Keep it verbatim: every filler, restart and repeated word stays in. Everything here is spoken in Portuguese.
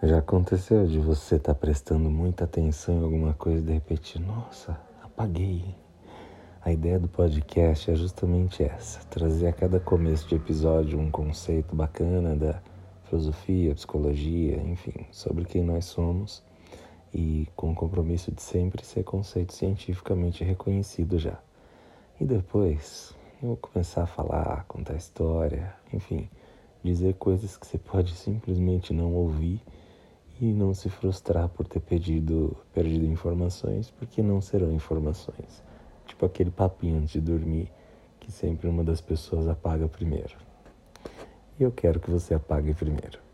Já aconteceu de você estar prestando muita atenção em alguma coisa e de repente, nossa, apaguei. A ideia do podcast é justamente essa, trazer a cada começo de episódio um conceito bacana da filosofia, psicologia, enfim, sobre quem nós somos e com o compromisso de sempre ser conceito cientificamente reconhecido já. E depois eu vou começar a falar, contar história, enfim, dizer coisas que você pode simplesmente não ouvir e não se frustrar por ter perdido, perdido informações, porque não serão informações. Tipo aquele papinho antes de dormir, que sempre uma das pessoas apaga primeiro. E eu quero que você apague primeiro.